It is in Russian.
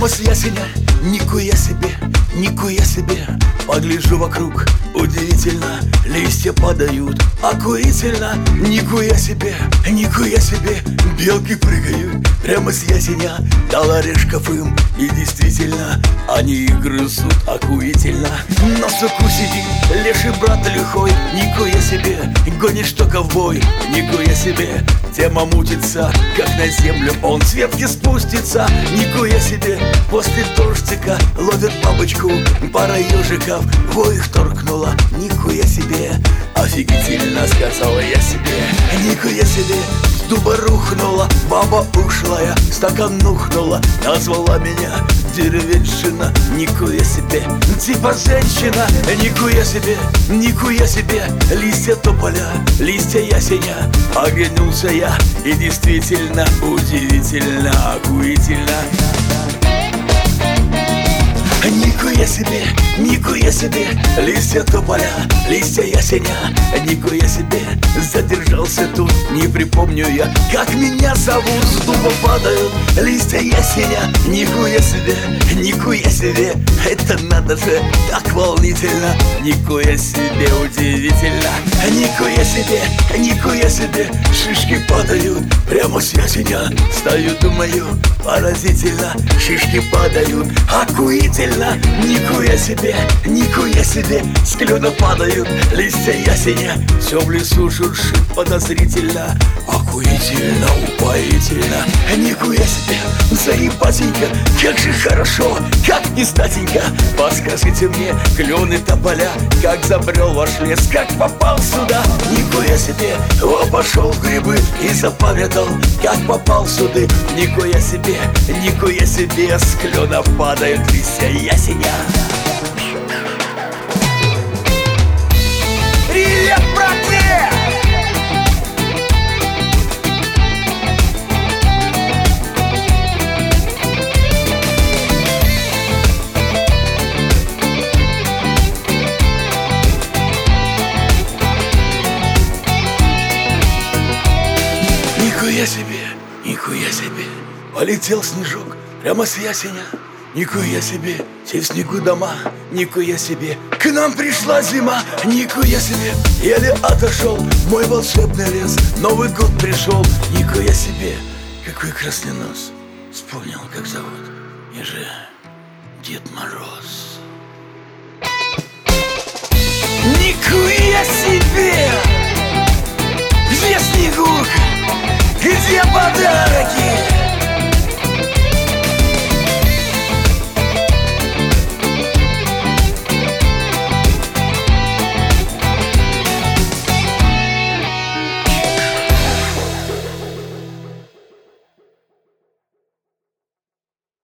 прямо с ясеня. Никуя себе, никуя себе. Погляжу вокруг, удивительно, листья падают охуительно. Никуя себе, никуя себе. Белки прыгают прямо с ясеня. Дал орешков им, и действительно они их грызут охуительно. На суку сидит леший брат лихой. Никуя себе, гонишь что ковбой. Никуя себе, тема мутится, как на землю он с ветки спустится. Никуя себе, после дождика ловят бабочку пара ежиков. Во их торкнула, никуя себе. Офигительно, сказала я себе. Никуя себе, с дуба рухнула баба ушлая, стакан нухнула, назвала меня деревенщина. Никуя себе, типа женщина. Никуя себе, никуя себе. Листья тополя, листья ясеня. Оглянулся я, и действительно удивительно, охуительно. Никуя себе, никуя себе. Листья тополя, листья ясеня. Никуя себе, задержался тут. Не припомню я, как меня зовут. С дуба падают листья ясеня. Никуя себе, никуя себе. Это надо же, так волнительно. Никуя себе, удивительно. Никуя себе, никуя себе. Шишки падают прямо с ясеня. Стою, думаю, поразительно. Шишки падают охуительно. Никуя себе, никуя себе. С клена падают листья ясеня. Все в лесу шуршит подозрительно. Охуительно, упоительно. Никуя себе, заебатенько. Как же хорошо, как не статенько. Подскажите мне, клены тополя, как забрел ваш лес, как попал сюда. Никуя себе, обошел грибы и запамятовал, как попал сюда. Никуя себе, никуя себе. С клена падают листья ясеня. Привет, братья! Никуя себе, никуя себе. Полетел снежок прямо с ясеня. Никуя себе, все в снегу дома. Никуя себе, к нам пришла зима. Никуя себе, еле отошел мой волшебный лес. Новый год пришел. Никуя себе, какой красный нос. Вспомнил, как зовут. Я же Дед Мороз. Никуя себе!